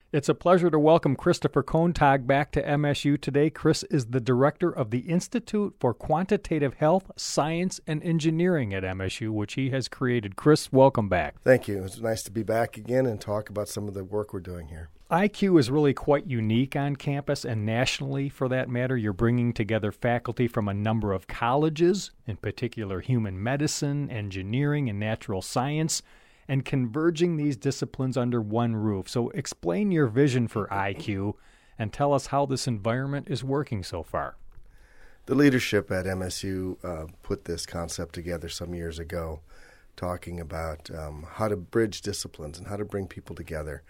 It's a pleasure to welcome Christopher Kontag back to MSU today. Chris is the director of the Institute for Quantitative Health, Science, and Engineering at MSU, which he has created. Chris, welcome back. Thank you. It's nice to be back again and talk about some of the work we're doing here. IQ is really quite unique on campus and nationally, for that matter. You're bringing together faculty from a number of colleges, in particular human medicine, engineering, and natural science, and converging these disciplines under one roof. So explain your vision for IQ and tell us how this environment is working so far. The leadership at MSU put this concept together some years ago, talking about how to bridge disciplines and how to bring people together.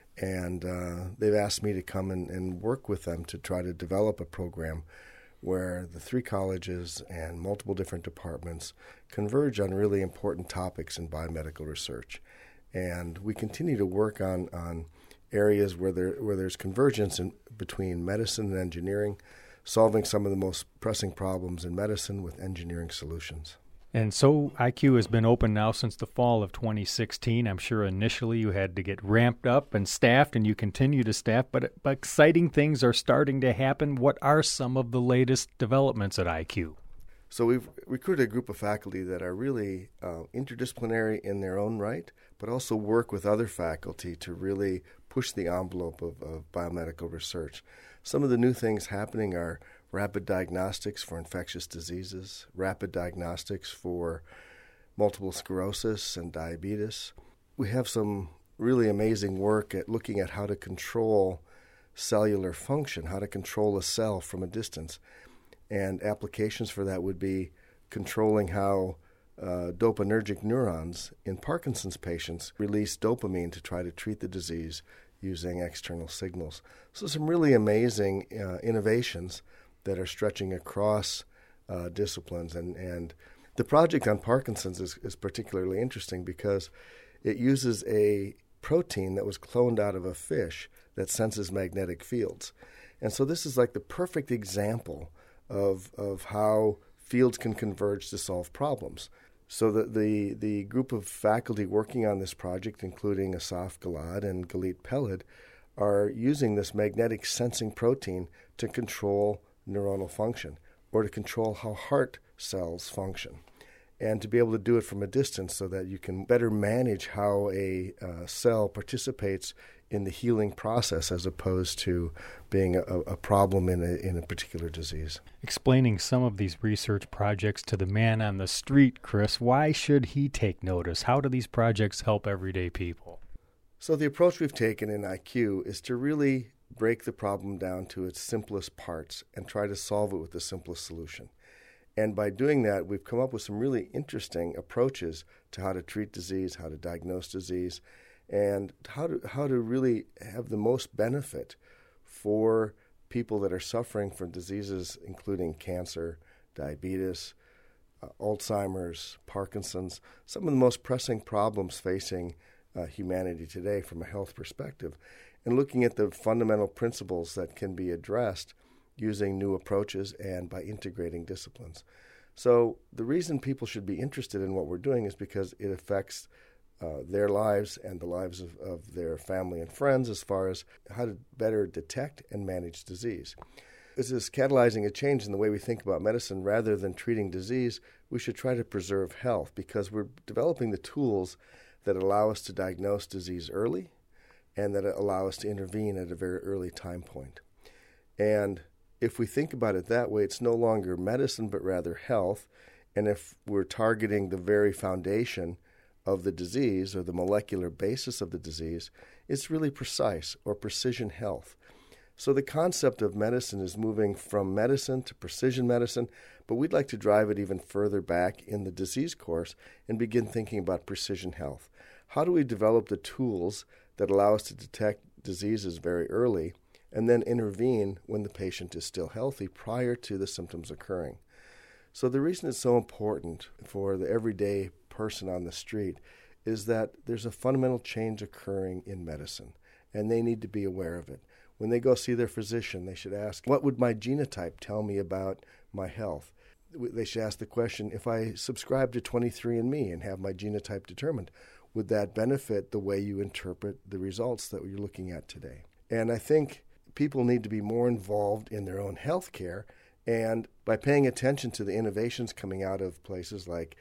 And they've asked me to come and work with them to try to develop a program where the three colleges and multiple different departments converge on really important topics in biomedical research. And we continue to work on areas where there's convergence between medicine and engineering, solving some of the most pressing problems in medicine with engineering solutions. And so IQ has been open now since the fall of 2016. I'm sure initially you had to get ramped up and staffed, and you continue to staff, but exciting things are starting to happen. What are some of the latest developments at IQ? So we've recruited a group of faculty that are really interdisciplinary in their own right, but also work with other faculty to really push the envelope of biomedical research. Some of the new things happening are rapid diagnostics for infectious diseases, rapid diagnostics for multiple sclerosis and diabetes. We have some really amazing work at looking at how to control cellular function, how to control a cell from a distance. And applications for that would be controlling how dopaminergic neurons in Parkinson's patients release dopamine to try to treat the disease using external signals. So some really amazing innovations that are stretching across disciplines. And the project on Parkinson's is particularly interesting because it uses a protein that was cloned out of a fish that senses magnetic fields. And so this is like the perfect example of how fields can converge to solve problems. So the group of faculty working on this project, including Asaf Gilad and Galit Peled, are using this magnetic sensing protein to control neuronal function, or to control how heart cells function, and to be able to do it from a distance so that you can better manage how a cell participates in the healing process as opposed to being a problem in a particular disease. Explaining some of these research projects to the man on the street, Chris, why should he take notice? How do these projects help everyday people? So the approach we've taken in IQ is to really break the problem down to its simplest parts and try to solve it with the simplest solution. And by doing that, we've come up with some really interesting approaches to how to treat disease, how to diagnose disease, and how to really have the most benefit for people that are suffering from diseases including cancer, diabetes, Alzheimer's, Parkinson's, some of the most pressing problems facing humanity today from a health perspective, and looking at the fundamental principles that can be addressed using new approaches and by integrating disciplines. So the reason people should be interested in what we're doing is because it affects their lives and the lives of their family and friends as far as how to better detect and manage disease. This is catalyzing a change in the way we think about medicine. Rather than treating disease, we should try to preserve health because we're developing the tools that allow us to diagnose disease early and that allow us to intervene at a very early time point. And if we think about it that way, it's no longer medicine but rather health. And if we're targeting the very foundation of the disease or the molecular basis of the disease, it's really precise or precision health. So the concept of medicine is moving from medicine to precision medicine, but we'd like to drive it even further back in the disease course and begin thinking about precision health. How do we develop the tools that allow us to detect diseases very early and then intervene when the patient is still healthy prior to the symptoms occurring? So the reason it's so important for the everyday person on the street is that there's a fundamental change occurring in medicine, and they need to be aware of it. When they go see their physician, they should ask, what would my genotype tell me about my health? They should ask the question, if I subscribe to 23andMe and have my genotype determined, would that benefit the way you interpret the results that you're looking at today? And I think people need to be more involved in their own health care. And by paying attention to the innovations coming out of places like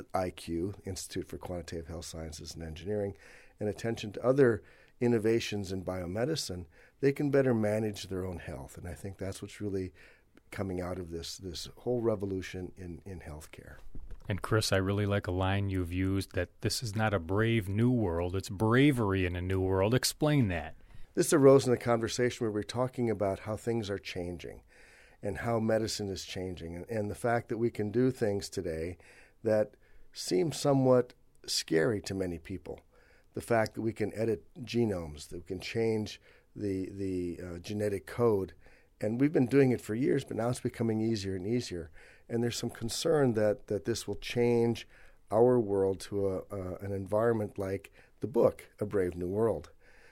IQ, Institute for Quantitative Health Sciences and Engineering, and attention to other innovations in biomedicine, they can better manage their own health. And I think that's what's really coming out of this whole revolution in healthcare. And Chris, I really like a line you've used that this is not a brave new world, it's bravery in a new world. Explain that. This arose in a conversation where we're talking about how things are changing and how medicine is changing, and the fact that we can do things today that seem somewhat scary to many people. The fact that we can edit genomes, that we can change the genetic code. And we've been doing it for years, but now it's becoming easier and easier. And there's some concern that this will change our world to an environment like the book, A Brave New World.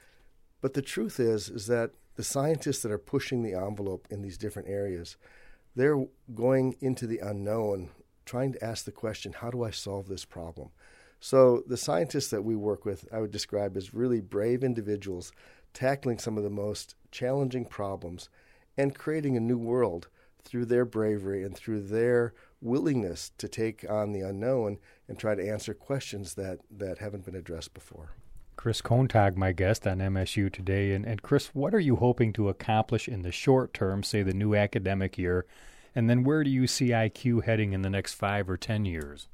But the truth is that the scientists that are pushing the envelope in these different areas, they're going into the unknown, trying to ask the question, how do I solve this problem? So the scientists that we work with, I would describe as really brave individuals tackling some of the most challenging problems and creating a new world through their bravery and through their willingness to take on the unknown and try to answer questions that haven't been addressed before. Chris Kontag, my guest on MSU Today. And Chris, what are you hoping to accomplish in the short term, say the new academic year, and then where do you see IQ heading in the next 5 or 10 years?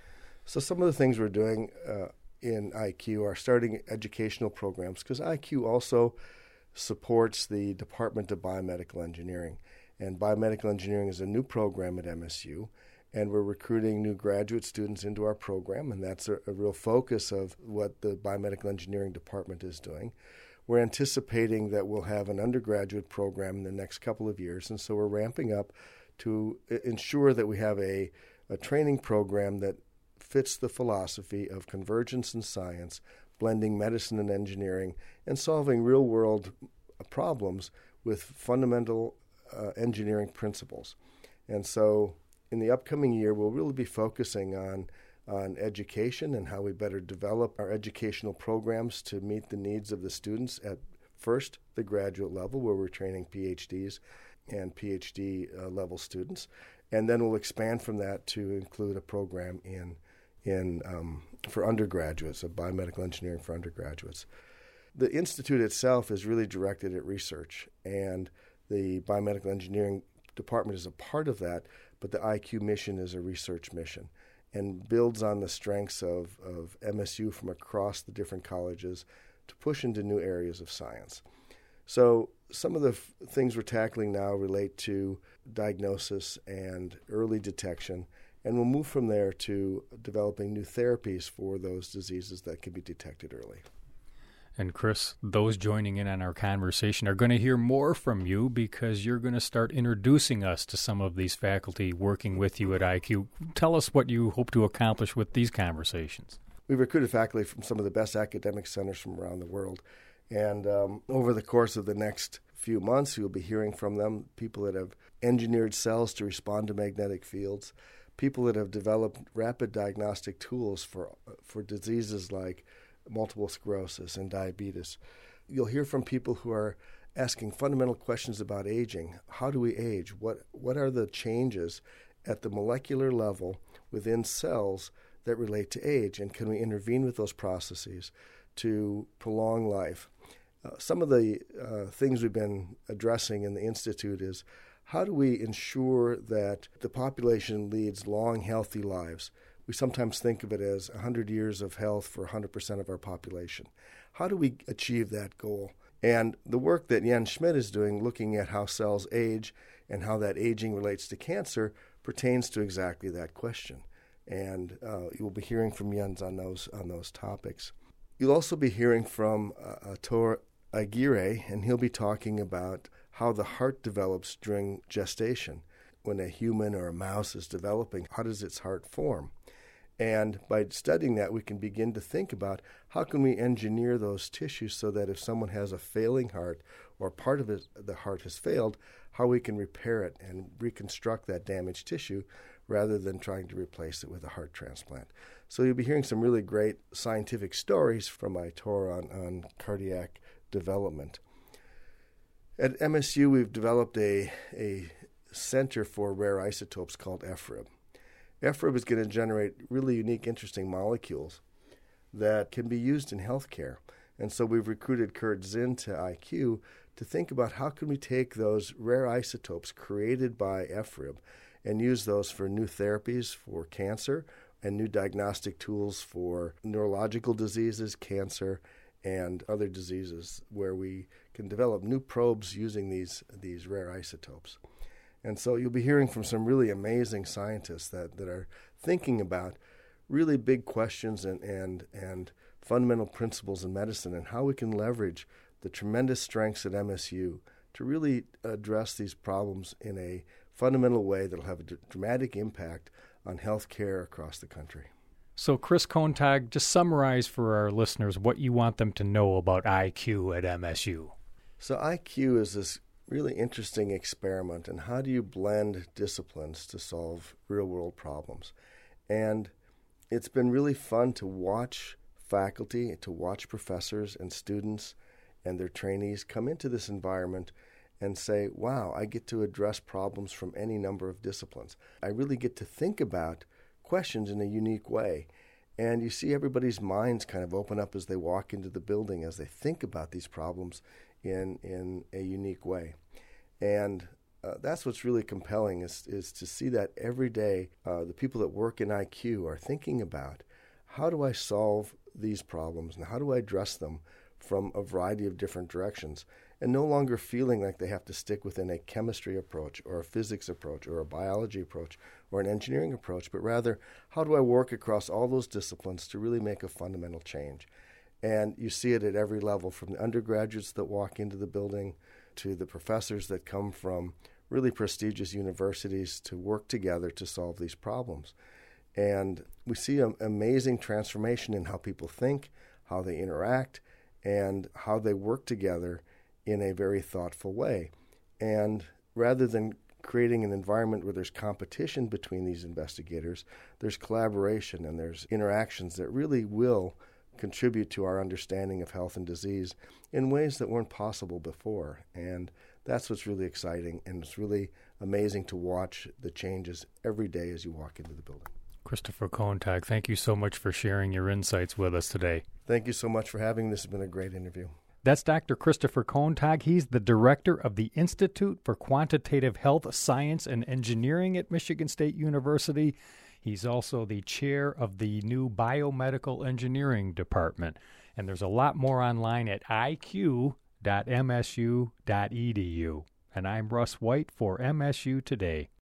So some of the things we're doing in IQ are starting educational programs, because IQ also supports the Department of Biomedical Engineering. And biomedical engineering is a new program at MSU, and we're recruiting new graduate students into our program, and that's a real focus of what the biomedical engineering department is doing. We're anticipating that we'll have an undergraduate program in the next couple of years, and so we're ramping up to ensure that we have a training program that fits the philosophy of convergence in science, blending medicine and engineering, and solving real-world problems with fundamental engineering principles. And so in the upcoming year, we'll really be focusing on education and how we better develop our educational programs to meet the needs of the students at first the graduate level, where we're training PhDs and PhD level students. And then we'll expand from that to include a program for undergraduates, of biomedical engineering for undergraduates. The institute itself is really directed at research, and the biomedical engineering department is a part of that, but the IQ mission is a research mission and builds on the strengths of MSU from across the different colleges to push into new areas of science. So some of the things we're tackling now relate to diagnosis and early detection, and we'll move from there to developing new therapies for those diseases that can be detected early. And Chris, those joining in on our conversation are going to hear more from you because you're going to start introducing us to some of these faculty working with you at IQ. Tell us what you hope to accomplish with these conversations. We've recruited faculty from some of the best academic centers from around the world. And over the course of the next few months, you'll be hearing from them, people that have engineered cells to respond to magnetic fields, people that have developed rapid diagnostic tools for diseases like multiple sclerosis and diabetes. You'll hear from people who are asking fundamental questions about aging. How do we age? What are the changes at the molecular level within cells that relate to age? And can we intervene with those processes to prolong life? Some of the things we've been addressing in the Institute is how do we ensure that the population leads long, healthy lives? We sometimes think of it as 100 years of health for 100% of our population. How do we achieve that goal? And the work that Jens Schmidt is doing, looking at how cells age and how that aging relates to cancer, pertains to exactly that question. And you'll be hearing from Jens on those topics. You'll also be hearing from Tor Aguirre, and he'll be talking about how the heart develops during gestation. When a human or a mouse is developing, how does its heart form? And by studying that, we can begin to think about how can we engineer those tissues so that if someone has a failing heart or part of the heart has failed, how we can repair it and reconstruct that damaged tissue rather than trying to replace it with a heart transplant. So you'll be hearing some really great scientific stories from Aitor on cardiac development. At MSU, we've developed a center for rare isotopes called EFRIB. EFRIB is going to generate really unique, interesting molecules that can be used in healthcare. And so we've recruited Kurt Zinn to IQ to think about how can we take those rare isotopes created by EFRIB and use those for new therapies for cancer and new diagnostic tools for neurological diseases, cancer, and other diseases where we can develop new probes using these rare isotopes. And so you'll be hearing from some really amazing scientists that are thinking about really big questions and fundamental principles in medicine and how we can leverage the tremendous strengths at MSU to really address these problems in a fundamental way that will have a dramatic impact on healthcare across the country. So, Chris Kontag, just summarize for our listeners what you want them to know about IQ at MSU. So IQ is this really interesting experiment in how do you blend disciplines to solve real-world problems. And it's been really fun to watch faculty, to watch professors and students and their trainees come into this environment and say, wow, I get to address problems from any number of disciplines. I really get to think about questions in a unique way. And you see everybody's minds kind of open up as they walk into the building, as they think about these problems in a unique way. And that's what's really compelling is to see that every day the people that work in IQ are thinking about how do I solve these problems and how do I address them from a variety of different directions, and no longer feeling like they have to stick within a chemistry approach or a physics approach or a biology approach or an engineering approach, but rather how do I work across all those disciplines to really make a fundamental change. And you see it at every level, from the undergraduates that walk into the building to the professors that come from really prestigious universities to work together to solve these problems. And we see an amazing transformation in how people think, how they interact, and how they work together in a very thoughtful way. And rather than creating an environment where there's competition between these investigators, there's collaboration and there's interactions that really will contribute to our understanding of health and disease in ways that weren't possible before. And that's what's really exciting, and it's really amazing to watch the changes every day as you walk into the building. Christopher Kontag, thank you so much for sharing your insights with us today. Thank you so much for having me. This has been a great interview. That's Dr. Christopher Kontag. He's the director of the Institute for Quantitative Health Science and Engineering at Michigan State University. He's also the chair of the new Biomedical Engineering Department. And there's a lot more online at iq.msu.edu. And I'm Russ White for MSU Today.